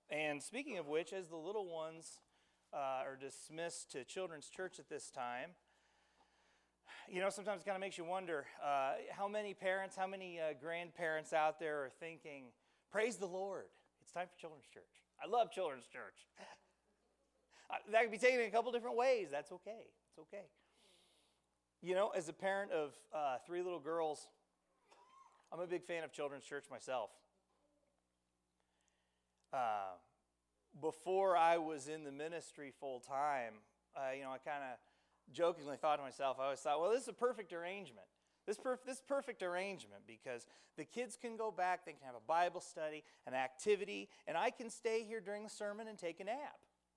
And speaking of which, as the little ones are dismissed to children's church at this time, sometimes it kind of makes you wonder how many parents, how many grandparents out there are thinking, praise the Lord, it's time for children's church. I love children's church. That could be taken in a couple different ways. That's okay. It's okay. As a parent of 3 little girls, I'm a big fan of children's church myself. Before I was in the ministry full time, I kind of jokingly thought to myself, I always thought, well, this is a perfect arrangement. This perfect arrangement because the kids can go back, they can have a Bible study, an activity, and I can stay here during the sermon and take a nap.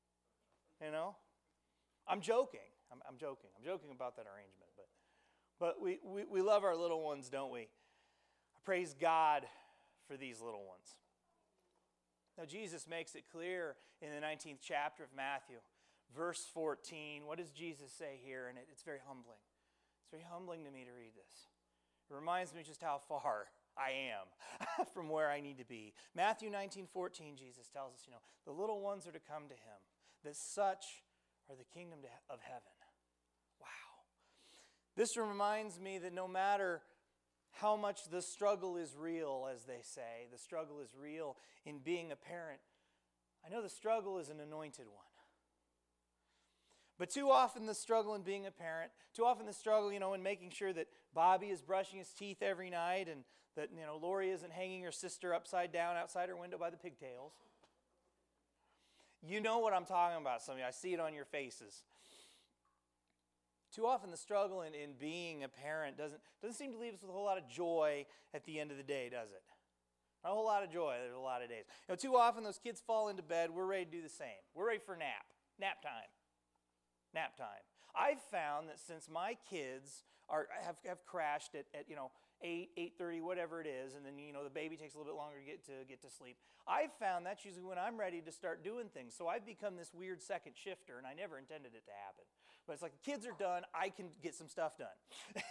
I'm joking. I'm joking. I'm joking about that arrangement, but we love our little ones, don't we? I praise God for these little ones. Now, Jesus makes it clear in the 19th chapter of Matthew, verse 14. What does Jesus say here? And it's very humbling. It's very humbling to me to read this. It reminds me just how far I am from where I need to be. Matthew 19:14, Jesus tells us, the little ones are to come to him, that such are the kingdom of heaven. Wow. This reminds me that no matter how much the struggle is real, as they say, the struggle is real in being a parent, I know the struggle is an anointed one. But too often the struggle in being a parent, too often the struggle, in making sure that Bobby is brushing his teeth every night and that, Lori isn't hanging her sister upside down outside her window by the pigtails. You know what I'm talking about, some of you. I see it on your faces. Too often the struggle in being a parent doesn't seem to leave us with a whole lot of joy at the end of the day, does it? Not a whole lot of joy. There's a lot of days. Too often those kids fall into bed. We're ready to do the same. We're ready for nap. Nap time. Nap time. I've found that since my kids have crashed at 8:30, whatever it is, and then the baby takes a little bit longer to get to sleep. I've found that's usually when I'm ready to start doing things. So I've become this weird second shifter, and I never intended it to happen. But it's like the kids are done, I can get some stuff done.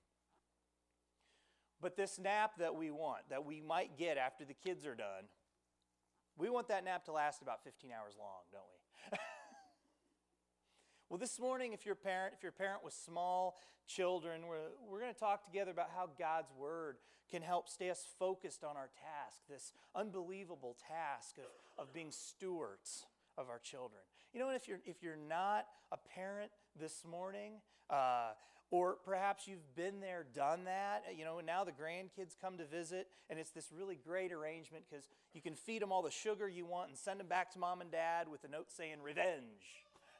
But this nap that we want, that we might get after the kids are done, we want that nap to last about 15 hours long, don't we? Well, this morning, if you're a parent with small children, we're going to talk together about how God's Word can help stay us focused on our task, this unbelievable task of being stewards of our children. And if you're not a parent this morning, or perhaps you've been there, done that, and now the grandkids come to visit, and it's this really great arrangement because you can feed them all the sugar you want and send them back to mom and dad with a note saying, revenge.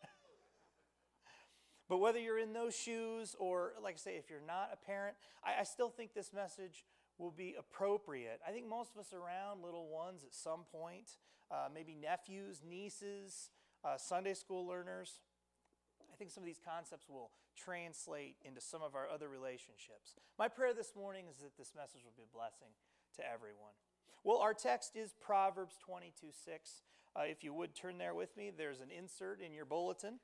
But whether you're in those shoes or, like I say, if you're not a parent, I still think this message will be appropriate. I think most of us around little ones at some point, maybe nephews, nieces, Sunday school learners. I think some of these concepts will translate into some of our other relationships. My prayer this morning is that this message will be a blessing to everyone. Well, our text is Proverbs 22:6. If you would turn there with me, there's an insert in your bulletin.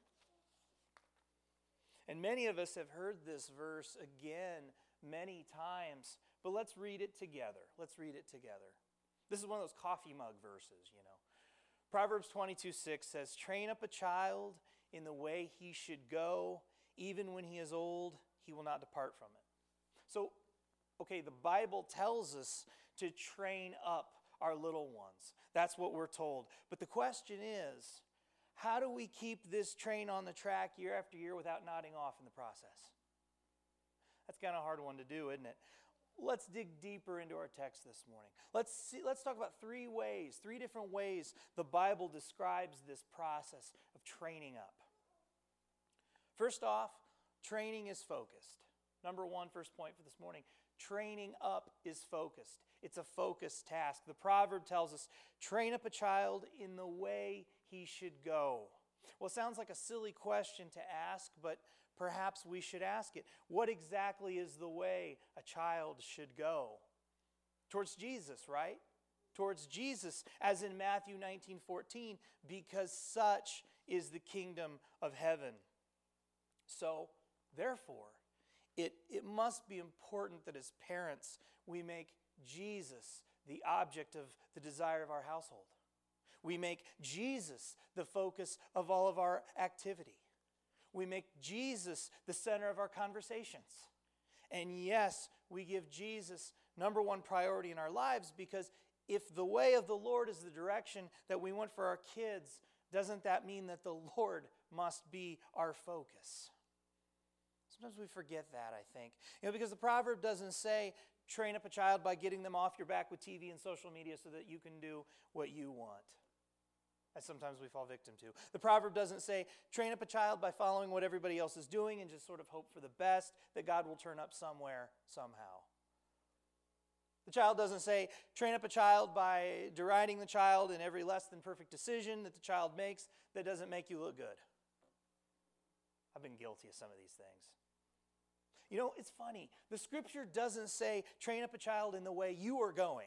And many of us have heard this verse again many times, but let's read it together. Let's read it together. This is one of those coffee mug verses, Proverbs 22:6 says, train up a child in the way he should go, even when he is old, he will not depart from it. So, the Bible tells us to train up our little ones. That's what we're told. But the question is, how do we keep this train on the track year after year without nodding off in the process? That's kind of a hard one to do, isn't it? Let's dig deeper into our text this morning. Let's talk about three different ways the Bible describes this process of training up. First off, training is focused. Number one, first point for this morning, training up is focused. It's a focused task. The proverb tells us, train up a child in the way he should go. Well, it sounds like a silly question to ask, but perhaps we should ask it. What exactly is the way a child should go? Towards Jesus, right? Towards Jesus, as in Matthew 19:14, because such is the kingdom of heaven. So, therefore, it must be important that as parents we make Jesus the object of the desire of our household. We make Jesus the focus of all of our activity. We make Jesus the center of our conversations. And yes, we give Jesus number one priority in our lives, because if the way of the Lord is the direction that we want for our kids, doesn't that mean that the Lord must be our focus? Sometimes we forget that, I think. Because the proverb doesn't say, train up a child by getting them off your back with TV and social media so that you can do what you want, as sometimes we fall victim to. The proverb doesn't say, train up a child by following what everybody else is doing and just sort of hope for the best, that God will turn up somewhere, somehow. The child doesn't say, train up a child by deriding the child in every less than perfect decision that the child makes that doesn't make you look good. I've been guilty of some of these things. It's funny. The scripture doesn't say, train up a child in the way you are going.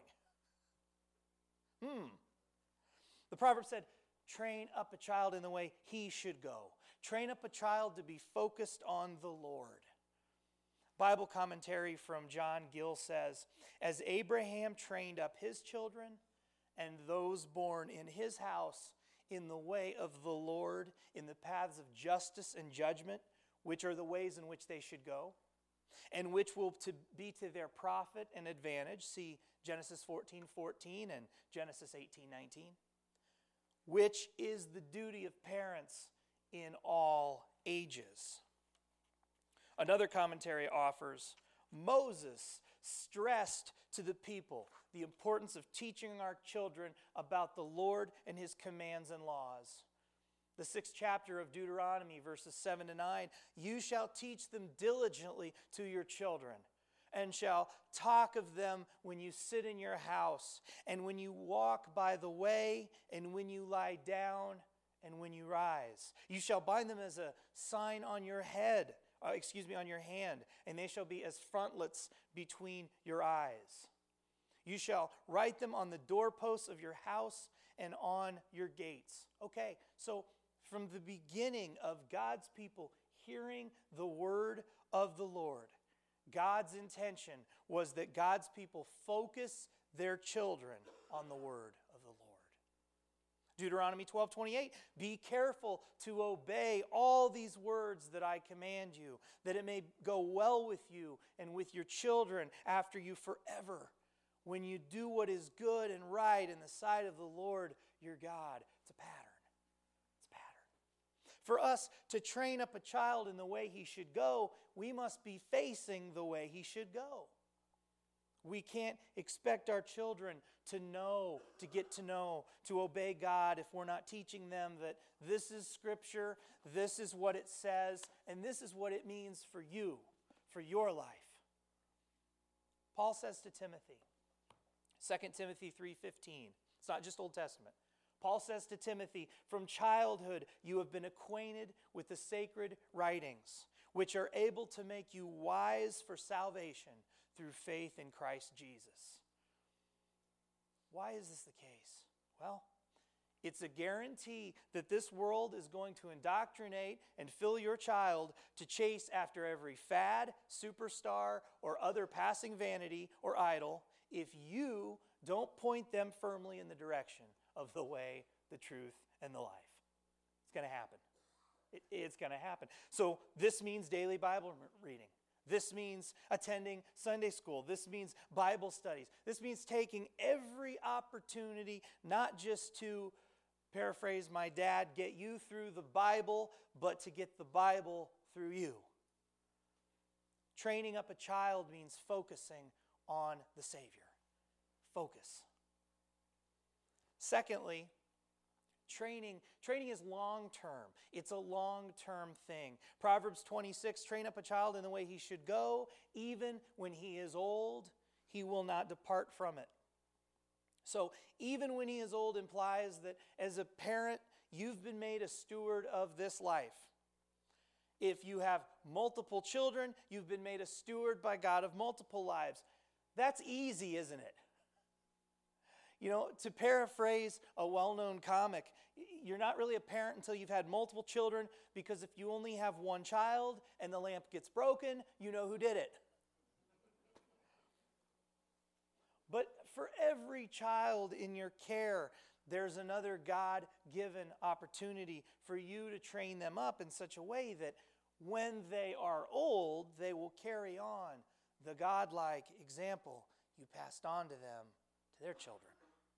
The proverb said, train up a child in the way he should go. Train up a child to be focused on the Lord. Bible commentary from John Gill says, as Abraham trained up his children and those born in his house in the way of the Lord, in the paths of justice and judgment, which are the ways in which they should go, and which will be to their profit and advantage. See Genesis 14:14 and Genesis 18:19. Which is the duty of parents in all ages. Another commentary offers, Moses stressed to the people the importance of teaching our children about the Lord and his commands and laws. The 6th chapter of Deuteronomy, verses 7 to 9, you shall teach them diligently to your children, and shall talk of them when you sit in your house, and when you walk by the way, and when you lie down, and when you rise. You shall bind them as a sign on your head, on your hand, and they shall be as frontlets between your eyes. You shall write them on the doorposts of your house and on your gates. Okay, so from the beginning of God's people hearing the word of the Lord, God's intention was that God's people focus their children on the word of the Lord. Deuteronomy 12:28, be careful to obey all these words that I command you, that it may go well with you and with your children after you forever, when you do what is good and right in the sight of the Lord your God. It's a pattern. For us to train up a child in the way he should go, we must be facing the way he should go. We can't expect our children to know, to get to know, to obey God if we're not teaching them that this is Scripture, this is what it says, and this is what it means for you, for your life. Paul says to Timothy, 2 Timothy 3:15, it's not just Old Testament. Paul says to Timothy, from childhood you have been acquainted with the sacred writings, which are able to make you wise for salvation through faith in Christ Jesus. Why is this the case? Well, it's a guarantee that this world is going to indoctrinate and fill your child to chase after every fad, superstar, or other passing vanity or idol if you don't point them firmly in the direction of the way, the truth, and the life. It's going to happen. It's going to happen. So this means daily Bible reading. This means attending Sunday school. This means Bible studies. This means taking every opportunity, not just to, paraphrase my dad, get you through the Bible, but to get the Bible through you. Training up a child means focusing on the Savior. Focus. Secondly, training is long-term. It's a long-term thing. Proverbs 26, train up a child in the way he should go. Even when he is old, he will not depart from it. So even when he is old implies that as a parent, you've been made a steward of this life. If you have multiple children, you've been made a steward by God of multiple lives. That's easy, isn't it? To paraphrase a well-known comic, you're not really a parent until you've had multiple children, because if you only have one child and the lamp gets broken, you know who did it. But for every child in your care, there's another God-given opportunity for you to train them up in such a way that when they are old, they will carry on the godlike example you passed on to them, to their children.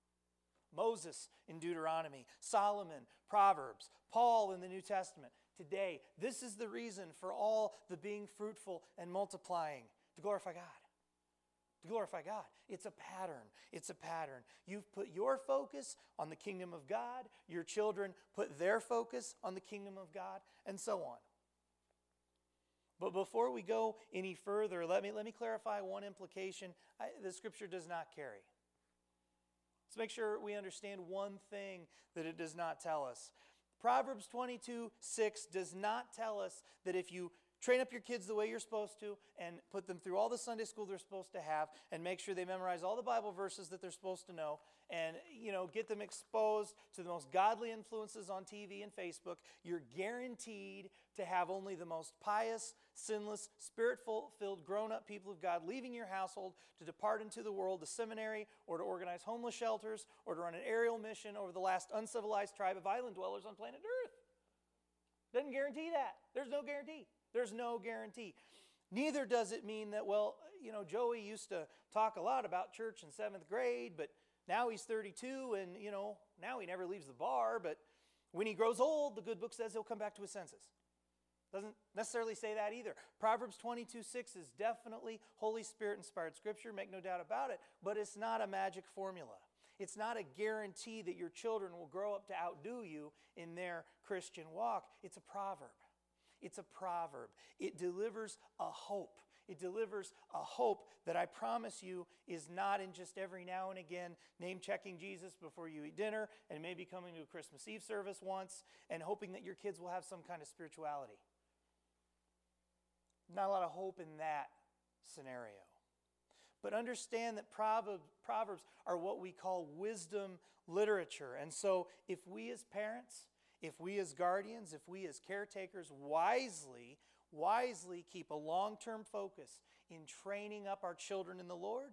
Moses in Deuteronomy, Solomon, Proverbs, Paul in the New Testament. Today, this is the reason for all the being fruitful and multiplying, to glorify God. To glorify God. It's a pattern. It's a pattern. You've put your focus on the kingdom of God. Your children put their focus on the kingdom of God, and so on. But before we go any further, let me clarify one implication the Scripture does not carry. Let's make sure we understand one thing that it does not tell us. Proverbs 22:6 does not tell us that if you train up your kids the way you're supposed to and put them through all the Sunday school they're supposed to have and make sure they memorize all the Bible verses that they're supposed to know and get them exposed to the most godly influences on TV and Facebook, you're guaranteed to have only the most pious, sinless, spirit-filled, grown-up people of God leaving your household to depart into the world, to seminary, or to organize homeless shelters, or to run an aerial mission over the last uncivilized tribe of island dwellers on planet Earth. Doesn't guarantee that. There's no guarantee. There's no guarantee. Neither does it mean that, Joey used to talk a lot about church in 7th grade, but now he's 32 and, now he never leaves the bar, but when he grows old, the good book says he'll come back to his senses. Doesn't necessarily say that either. Proverbs 22:6 is definitely Holy Spirit-inspired scripture, make no doubt about it, but it's not a magic formula. It's not a guarantee that your children will grow up to outdo you in their Christian walk. It's a proverb. It's a proverb. It delivers a hope. It delivers a hope that I promise you is not in just every now and again name-checking Jesus before you eat dinner and maybe coming to a Christmas Eve service once and hoping that your kids will have some kind of spirituality. Not a lot of hope in that scenario. But understand that Proverbs are what we call wisdom literature. And so if we as parents, if we as guardians, if we as caretakers wisely keep a long-term focus in training up our children in the Lord,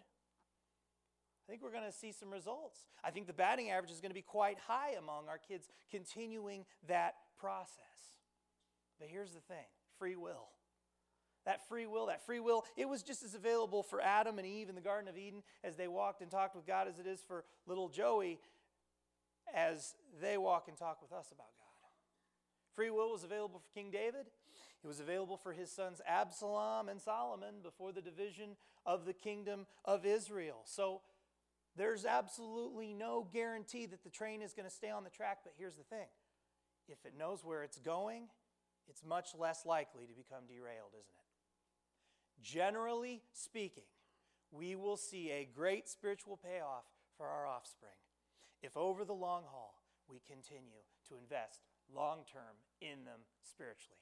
I think we're going to see some results. I think the batting average is going to be quite high among our kids continuing that process. But here's the thing, free will. That free will, it was just as available for Adam and Eve in the Garden of Eden as they walked and talked with God as it is for little Joey as they walk and talk with us about God. Free will was available for King David. It was available for his sons Absalom and Solomon before the division of the kingdom of Israel. So there's absolutely no guarantee that the train is going to stay on the track, but here's the thing. If it knows where it's going, it's much less likely to become derailed, isn't it? Generally speaking, we will see a great spiritual payoff for our offspring if over the long haul we continue to invest long-term in them spiritually.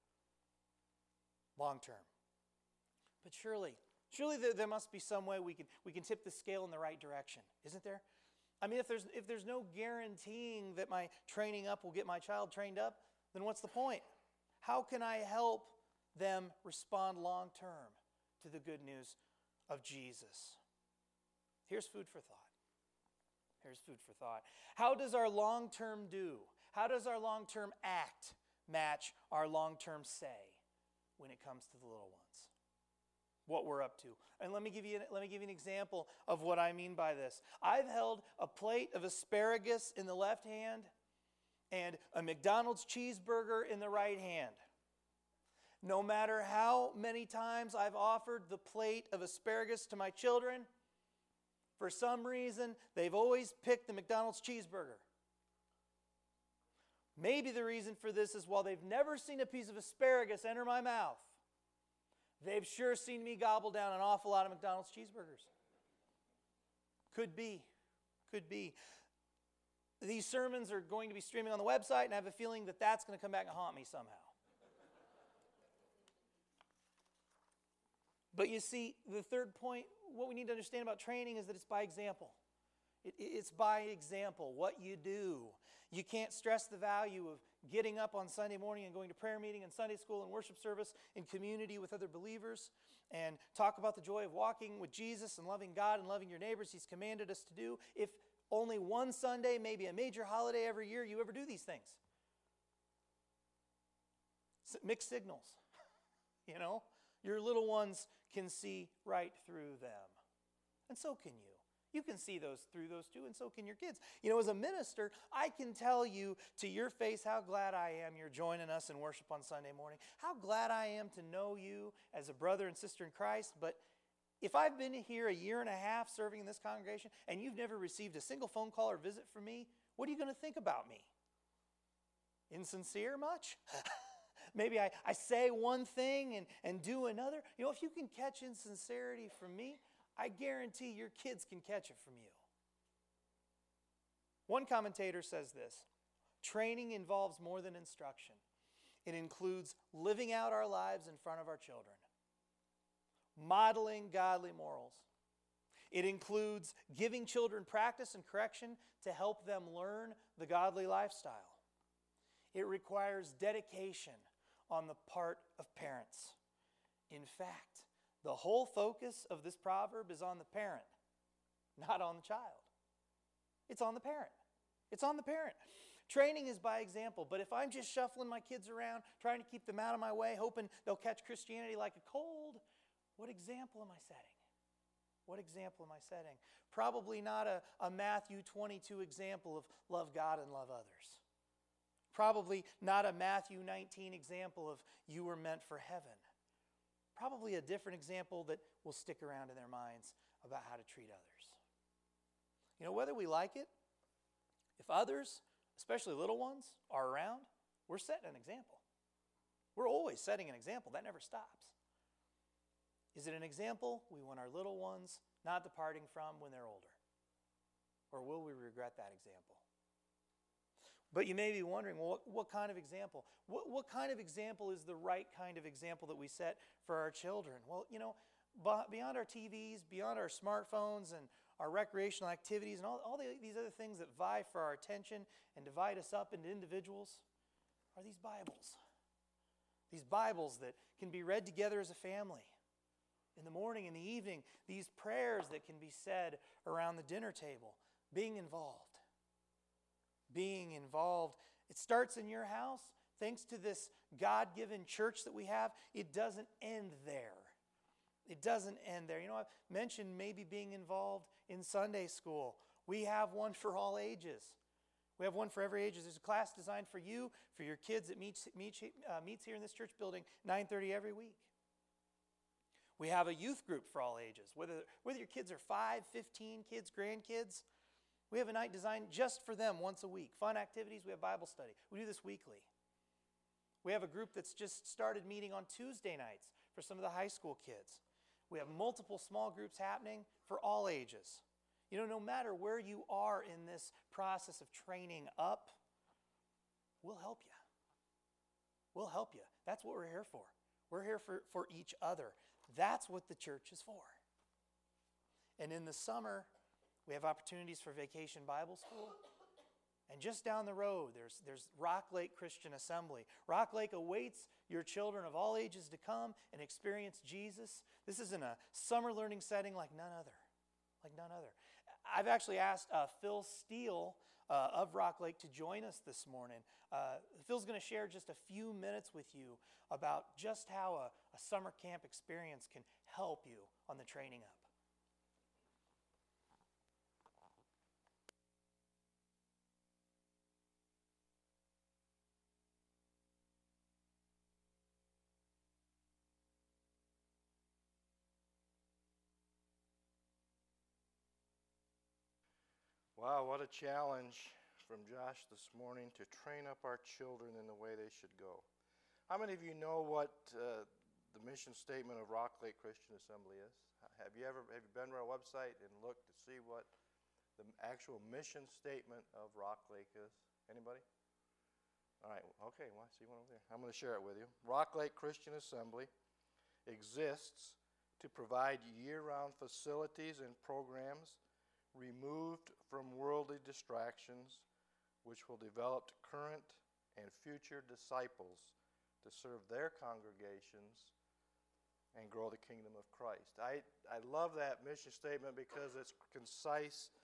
Long-term. But surely there must be some way we can tip the scale in the right direction, isn't there? I mean, if there's no guaranteeing that my training up will get my child trained up, then what's the point? How can I help them respond long-term to the good news of Jesus? Here's food for thought. Here's food for thought. How does our long-term do? How does our long-term act match our long-term say when it comes to the little ones? What we're up to. And let me give you an example of what I mean by this. I've held a plate of asparagus in the left hand and a McDonald's cheeseburger in the right hand. No matter how many times I've offered the plate of asparagus to my children, for some reason, they've always picked the McDonald's cheeseburger. Maybe the reason for this is while they've never seen a piece of asparagus enter my mouth, they've sure seen me gobble down an awful lot of McDonald's cheeseburgers. Could be. These sermons are going to be streaming on the website, and I have a feeling that that's going to come back and haunt me somehow. But you see, the third point, what we need to understand about training is that it's by example. It's by example, what you do. You can't stress the value of getting up on Sunday morning and going to prayer meeting and Sunday school and worship service in community with other believers and talk about the joy of walking with Jesus and loving God and loving your neighbors He's commanded us to do if only one Sunday, maybe a major holiday every year, you ever do these things. Mixed signals. You know, your little ones can see right through them. And so can you. You can see through those too, and so can your kids. You know, as a minister, I can tell you to your face how glad I am you're joining us in worship on Sunday morning. How glad I am to know you as a brother and sister in Christ. But if I've been here a year and a half serving in this congregation and you've never received a single phone call or visit from me, what are you going to think about me? Insincere much? Maybe I say one thing and do another. You know, if you can catch insincerity from me, I guarantee your kids can catch it from you. One commentator says this: training involves more than instruction. It includes living out our lives in front of our children, modeling godly morals. It includes giving children practice and correction to help them learn the godly lifestyle. It requires dedication on the part of parents. In fact, the whole focus of this proverb is on the parent, not on the child. It's on the parent. It's on the parent. Training is by example, but if I'm just shuffling my kids around, trying to keep them out of my way, hoping they'll catch Christianity like a cold, what example am I setting? What example am I setting? Probably not a Matthew 22 example of love God and love others. Probably not a Matthew 19 example of you were meant for heaven. Probably a different example that will stick around in their minds about how to treat others. You know, whether we like it, if others, especially little ones, are around, we're setting an example. We're always setting an example. That never stops. Is it an example we want our little ones not departing from when they're older? Or will we regret that example? But you may be wondering, well, what kind of example? What kind of example is the right kind of example that we set for our children? Well, you know, beyond our TVs, beyond our smartphones and our recreational activities and all these other things that vie for our attention and divide us up into individuals, are these Bibles. These Bibles that can be read together as a family. In the morning, in the evening, these prayers that can be said around the dinner table. Being involved. Being involved. It starts in your house. Thanks to this God-given church that we have, it doesn't end there. It doesn't end there. You know, I've mentioned maybe being involved in Sunday school. We have one for all ages. We have one for every age. There's a class designed for you, for your kids that meets here in this church building 9:30 every week. We have a youth group for all ages. Whether your kids are 5, 15 kids, grandkids, we have a night designed just for them once a week. Fun activities, we have Bible study. We do this weekly. We have a group that's just started meeting on Tuesday nights for some of the high school kids. We have multiple small groups happening for all ages. You know, no matter where you are in this process of training up, we'll help you. We'll help you. That's what we're here for. We're here for each other. That's what the church is for. And in the summer, we have opportunities for Vacation Bible School. And just down the road, there's Rock Lake Christian Assembly. Rock Lake awaits your children of all ages to come and experience Jesus. This is in a summer learning setting like none other. Like none other. I've actually asked Phil Steele of Rock Lake to join us this morning. Phil's going to share just a few minutes with you about just how a summer camp experience can help you on the training up. Wow, what a challenge from Josh this morning to train up our children in the way they should go. How many of you know what the mission statement of Rock Lake Christian Assembly is? Have you been to our website and looked to see what the actual mission statement of Rock Lake is? Anybody? All right, okay, well, I see one over there. I'm going to share it with you. Rock Lake Christian Assembly exists to provide year-round facilities and programs removed from worldly distractions, which will develop current and future disciples to serve their congregations and grow the kingdom of Christ. I love that mission statement because it's concise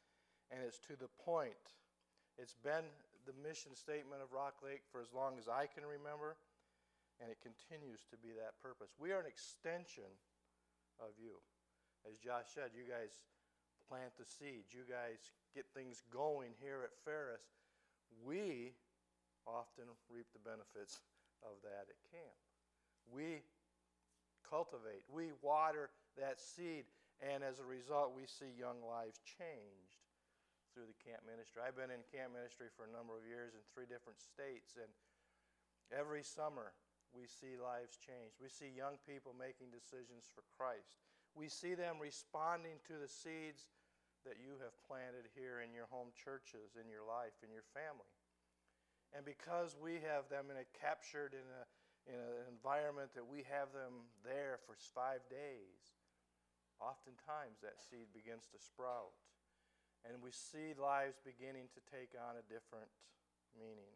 and it's to the point. It's been the mission statement of Rock Lake for as long as I can remember, and it continues to be that purpose. We are an extension of you. As Josh said, you guys plant the seeds. You guys get things going here at Ferris. We often reap the benefits of that at camp. We cultivate, we water that seed, and as a result, we see young lives changed through the camp ministry. I've been in camp ministry for a number of years in 3 different states, and every summer we see lives change. We see young people making decisions for Christ. We see them responding to the seeds that you have planted here in your home churches, in your life, in your family. And because we have them captured in an environment that we have them there for 5 days, oftentimes that seed begins to sprout. And we see lives beginning to take on a different meaning.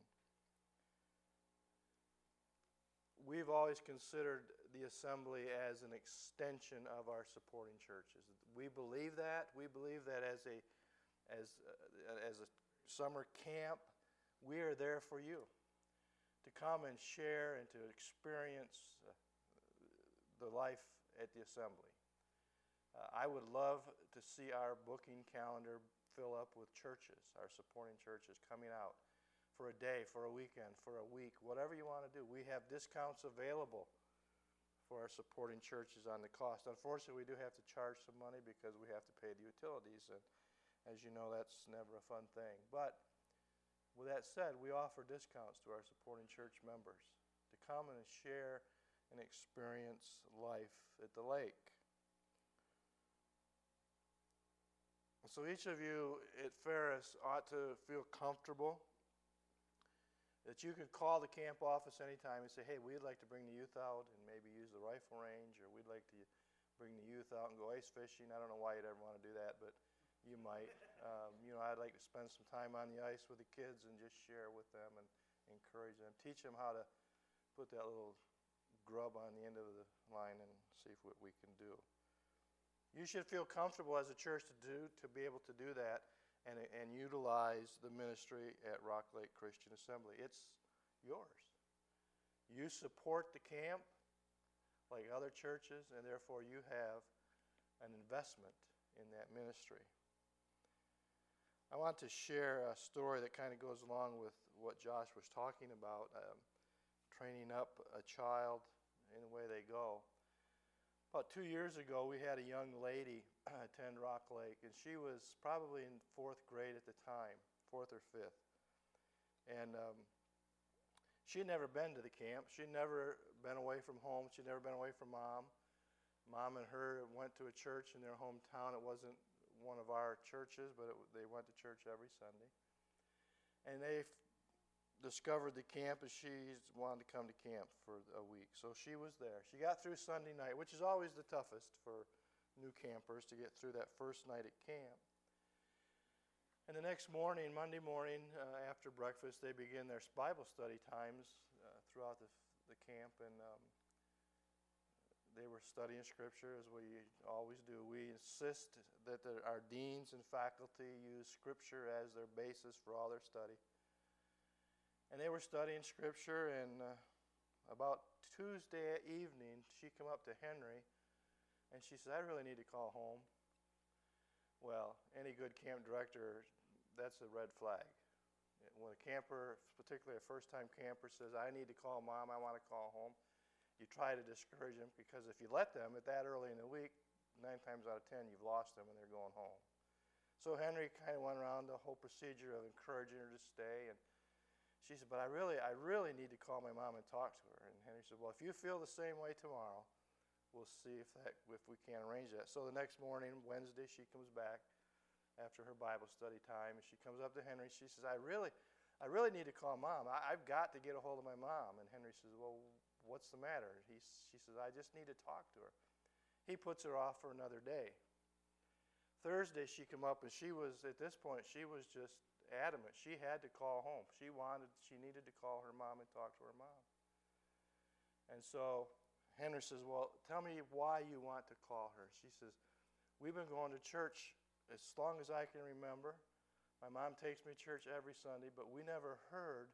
We've always considered the assembly as an extension of our supporting churches. We believe that. We believe that as a summer camp, we are there for you to come and share and to experience the life at the assembly. I would love to see our booking calendar fill up with churches, our supporting churches coming out for a day, for a weekend, for a week, whatever you want to do. We have discounts available for our supporting churches on the cost. Unfortunately, we do have to charge some money because we have to pay the utilities, and as you know, that's never a fun thing. But with that said, we offer discounts to our supporting church members to come and share and experience life at the lake. So each of you at Ferris ought to feel comfortable that you can call the camp office anytime and say, hey, we'd like to bring the youth out and maybe use the rifle range, or we'd like to bring the youth out and go ice fishing. I don't know why you'd ever want to do that, but you might. I'd like to spend some time on the ice with the kids and just share with them and encourage them. Teach them how to put that little grub on the end of the line and see what we can do. You should feel comfortable as a church to be able to do that and utilize the ministry at Rock Lake Christian Assembly. It's yours. You support the camp like other churches, and therefore you have an investment in that ministry. I want to share a story that kind of goes along with what Josh was talking about, training up a child in the way they go. About 2 years ago, we had a young lady attend Rock Lake, and she was probably in 4th grade at the time, 4th or 5th. And she had never been to the camp. She'd never been away from home. She'd never been away from Mom. Mom and her went to a church in their hometown. It wasn't one of our churches, but they went to church every Sunday. And they discovered the camp, and she wanted to come to camp for a week. So she was there. She got through Sunday night, which is always the toughest for new campers, to get through that first night at camp. And the next morning, Monday morning, after breakfast, they begin their Bible study times throughout the camp, and they were studying Scripture, as we always do. We insist that our deans and faculty use Scripture as their basis for all their study. And they were studying Scripture, and about Tuesday evening, she came up to Henry, and she said, I really need to call home. Well, any good camp director, that's a red flag. When a camper, particularly a first-time camper, says, I need to call Mom, I want to call home, you try to discourage them, because if you let them at that early in the week, 9 times out of 10, you've lost them and they're going home. So Henry kind of went around the whole procedure of encouraging her to stay, and she said, but I really need to call my mom and talk to her. And Henry said, well, if you feel the same way tomorrow, we'll see if we can arrange that. So the next morning, Wednesday, she comes back after her Bible study time, and she comes up to Henry. She says, I really need to call Mom. I've got to get a hold of my mom. And Henry says, well, what's the matter? She says, I just need to talk to her. He puts her off for another day. Thursday, she came up, and at this point, she was just adamant. She had to call home. She needed to call her mom and talk to her mom. And so Henry says, well, tell me why you want to call her. She says, we've been going to church as long as I can remember. My mom takes me to church every Sunday, but we never heard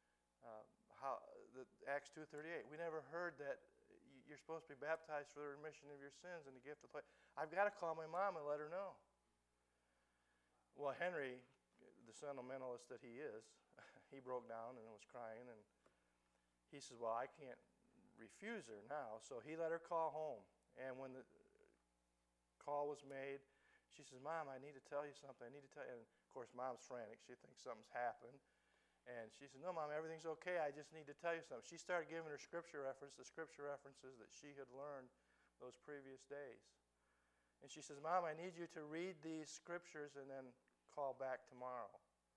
how the Acts 2:38. We never heard that you're supposed to be baptized for the remission of your sins and the gift of life. I've got to call my mom and let her know. Well, Henry, the sentimentalist that he is, he broke down and was crying, and he says, well, I can't refuse her now. So he let her call home. And when the call was made, she says, Mom, I need to tell you something. I need to tell you. And of course, Mom's frantic. She thinks something's happened. And she said, no, Mom, everything's okay. I just need to tell you something. She started giving her scripture references that she had learned those previous days. And she says, Mom, I need you to read these scriptures and then call back tomorrow.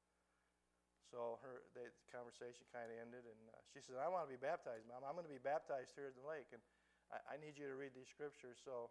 So the conversation kind of ended, and she said, I want to be baptized, Mom. I'm going to be baptized here at the lake, and I need you to read these scriptures. So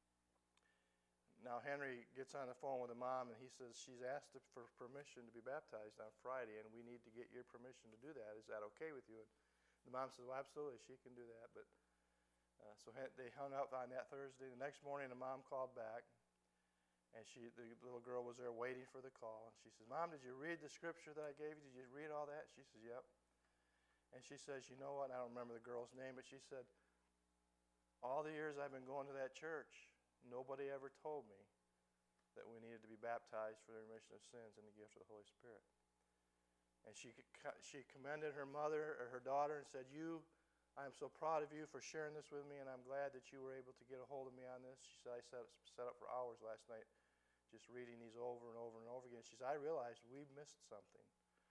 now Henry gets on the phone with the mom, and he says, she's asked for permission to be baptized on Friday, and we need to get your permission to do that. Is that okay with you? And the mom says, well, absolutely, she can do that. But so they hung up on that Thursday. The next morning, the mom called back. And the little girl was there waiting for the call. And she says, Mom, did you read the scripture that I gave you? Did you read all that? She says, yep. And she says, you know what? I don't remember the girl's name, but she said, all the years I've been going to that church, nobody ever told me that we needed to be baptized for the remission of sins and the gift of the Holy Spirit. And she commended her mother or her daughter and said, I am so proud of you for sharing this with me, and I'm glad that you were able to get a hold of me on this. She said, I sat up for hours last night just reading these over and over and over again. She said, I realized we missed something.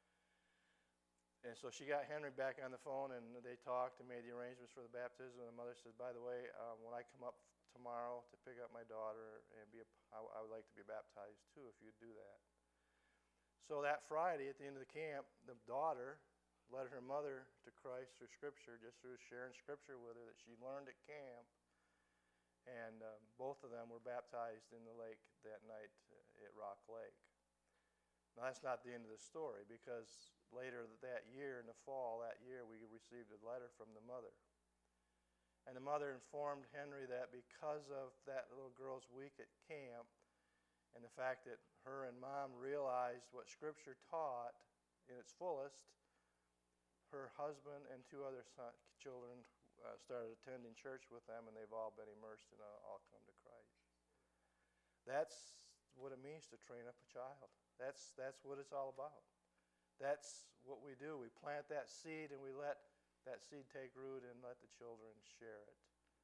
And so she got Henry back on the phone, and they talked and made the arrangements for the baptism. And the mother said, by the way, when I come up tomorrow to pick up my daughter, I would like to be baptized too if you'd do that. So that Friday at the end of the camp, the daughter led her mother to Christ through Scripture, just through sharing Scripture with her that she learned at camp. And both of them were baptized in the lake that night at Rock Lake. Now, that's not the end of the story, because later that year, in the fall that year, we received a letter from the mother. And the mother informed Henry that because of that little girl's week at camp and the fact that her and Mom realized what Scripture taught in its fullest, her husband and two other children started attending church with them, and they've all been immersed and all come to Christ. That's what it means to train up a child. That's what it's all about. That's what we do. We plant that seed, and we let that seed take root and let the children share it.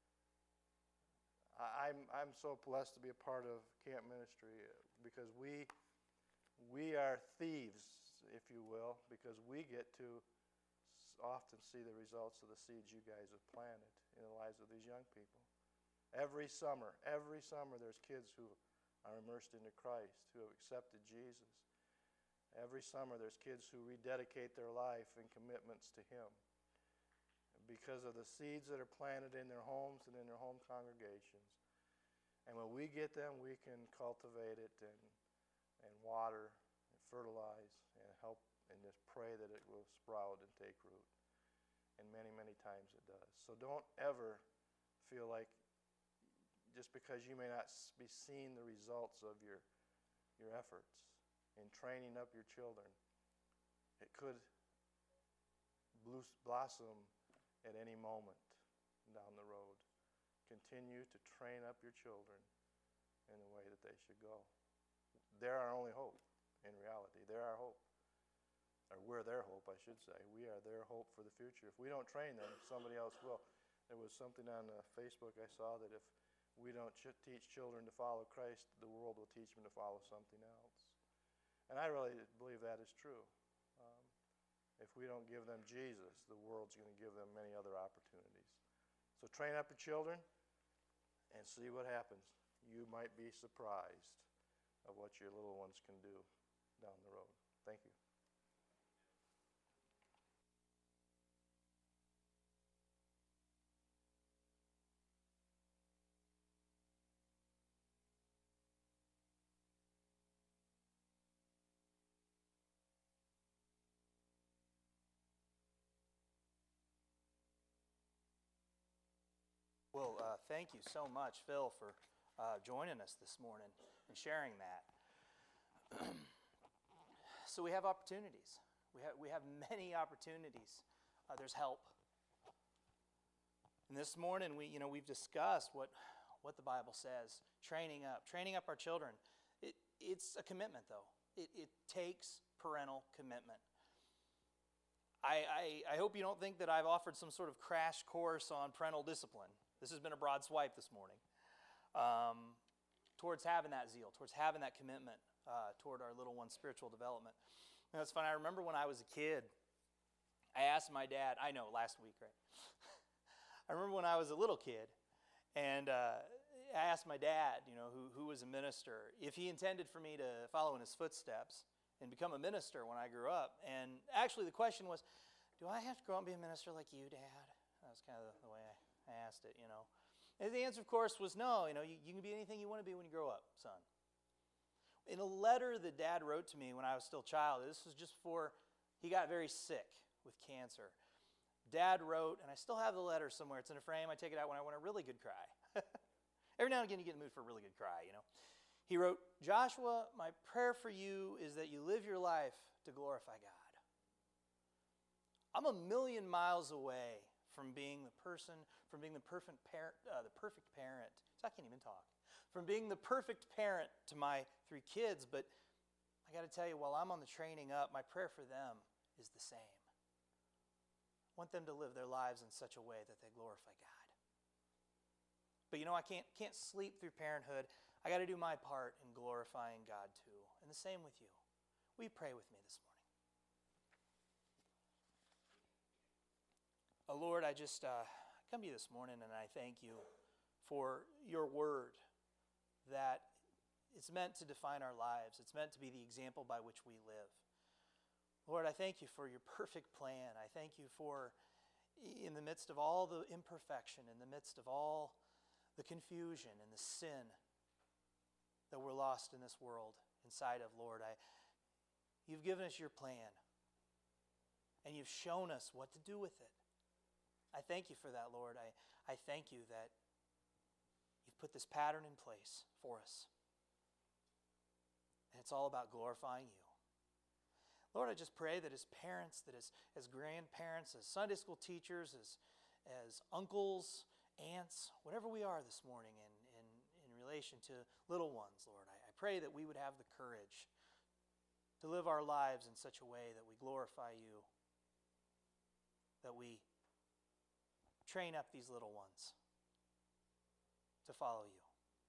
I'm so blessed to be a part of camp ministry because we are thieves, if you will, because we get to often see the results of the seeds you guys have planted in the lives of these young people. Every summer there's kids who are immersed into Christ, who have accepted Jesus. Every summer there's kids who rededicate their life and commitments to Him because of the seeds that are planted in their homes and in their home congregations. And when we get them, we can cultivate it and water and fertilize and help and just pray that it will sprout and take root. And many, many times it does. So don't ever feel like just because you may not be seeing the results of your efforts in training up your children, it could blossom at any moment down the road. Continue to train up your children in the way that they should go. They're our only hope, in reality. They're our hope. Or we're their hope, I should say. We are their hope for the future. If we don't train them, somebody else will. There was something on Facebook I saw that if we don't teach children to follow Christ, the world will teach them to follow something else. And I really believe that is true. If we don't give them Jesus, the world's going to give them many other opportunities. So train up your children and see what happens. You might be surprised of what your little ones can do down the road. Thank you. Well, thank you so much, Phil, for joining us this morning and sharing that. So we have opportunities. We have many opportunities. There's help. And this morning we've discussed what the Bible says. Training up our children. It's a commitment, though. It takes parental commitment. I hope you don't think that I've offered some sort of crash course on parental discipline. This has been a broad swipe this morning towards having that zeal, towards having that commitment toward our little one's spiritual development. And that's funny. I remember when I was a kid, I asked my dad, last week, right? I remember when I was a little kid, and I asked my dad, who was a minister, if he intended for me to follow in his footsteps and become a minister when I grew up. And actually the question was, do I have to grow up and be a minister like you, Dad? That was kind of the way I asked it, And the answer, of course, was no. You can be anything you want to be when you grow up, son. In a letter that Dad wrote to me when I was still a child, this was just before he got very sick with cancer. Dad wrote, and I still have the letter somewhere. It's in a frame. I take it out when I want a really good cry. Every now and again you get in the mood for a really good cry, He wrote, Joshua, my prayer for you is that you live your life to glorify God. I'm a million miles away from being the perfect parent, So I can't even talk. From being the perfect parent to my 3 kids, but I got to tell you, while I'm on the training up, my prayer for them is the same. I want them to live their lives in such a way that they glorify God. But I can't sleep through parenthood. I got to do my part in glorifying God too. And the same with you. Will you pray with me this morning? Oh Lord, I just come to you this morning and I thank you for your word, that it's meant to define our lives. It's meant to be the example by which we live. Lord, I thank you for your perfect plan. I thank you for, in the midst of all the imperfection, in the midst of all the confusion and the sin that we're lost in this world inside of, Lord, you've given us your plan, and you've shown us what to do with it. I thank you for that, Lord. I thank you that you've put this pattern in place for us. And it's all about glorifying you. Lord, I just pray that as parents, that as grandparents, as Sunday school teachers, as uncles, aunts, whatever we are this morning in relation to little ones, Lord, I pray that we would have the courage to live our lives in such a way that we glorify you, that we train up these little ones to follow you.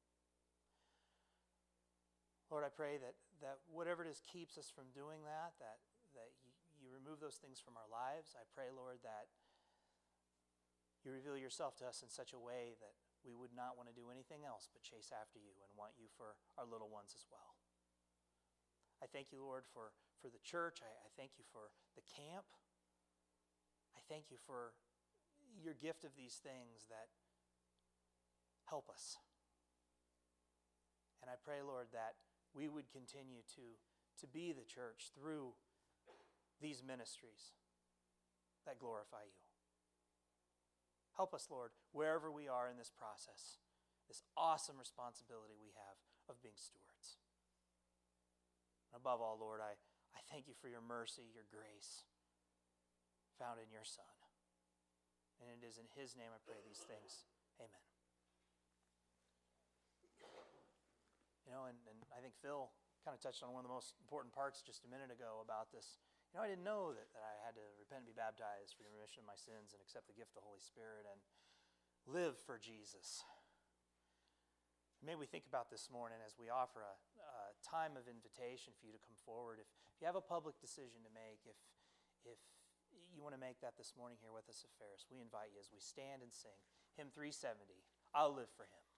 Lord, I pray that whatever it is keeps us from doing that you remove those things from our lives. I pray, Lord, that you reveal yourself to us in such a way that we would not want to do anything else but chase after you and want you for our little ones as well. I thank you, Lord, for the church. I thank you for the camp. I thank you for your gift of these things that help us. And I pray, Lord, that we would continue to be the church through these ministries that glorify you. Help us, Lord, wherever we are in this process, this awesome responsibility we have of being stewards. And above all, Lord, I thank you for your mercy, your grace found in your Son. And it is in his name I pray these things. Amen. And I think Phil kind of touched on one of the most important parts just a minute ago about this. I didn't know that I had to repent and be baptized for the remission of my sins and accept the gift of the Holy Spirit and live for Jesus. May we think about this morning as we offer a time of invitation for you to come forward. If you have a public decision to make, if you want to make that this morning here with us at Ferris, we invite you as we stand and sing hymn 370, I'll Live for Him.